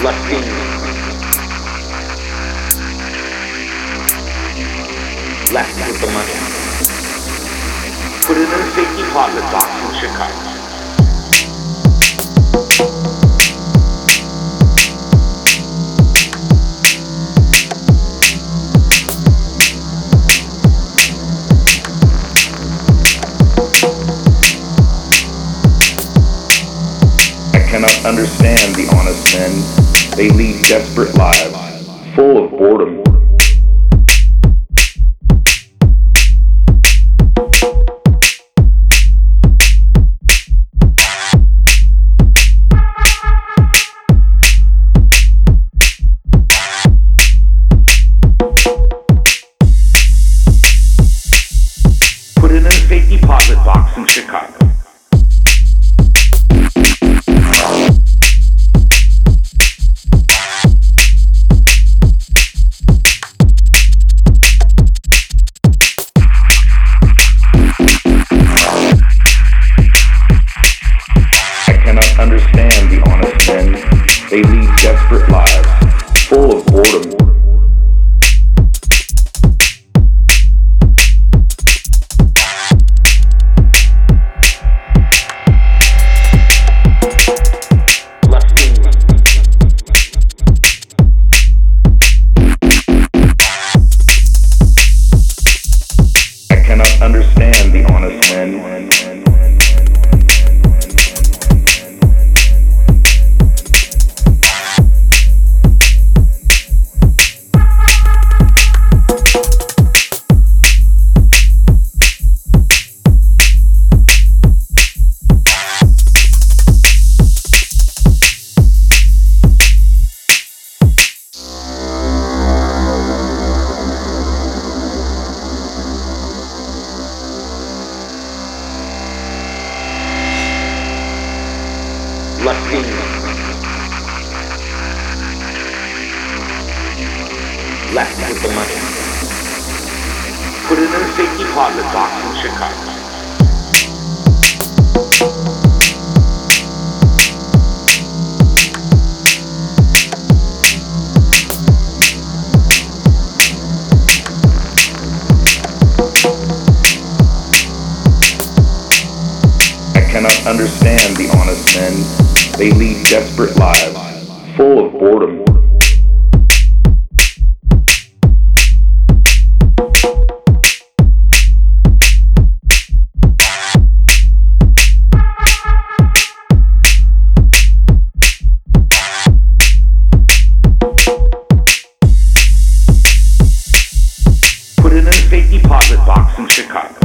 Lusting. Left with the money. Put it in a safe deposit box in Chicago. I cannot understand the honest men. They lead desperate lives, full of boredom. Put it in a safe deposit box in Chicago. Understand the honest men. They lead desperate lives, full of boredom. I cannot understand the honest men. Lusting. Left with the money. Put it in a safe deposit box in Chicago. I cannot understand the honest men. They lead desperate lives, full of boredom. Put it in a safe deposit box in Chicago.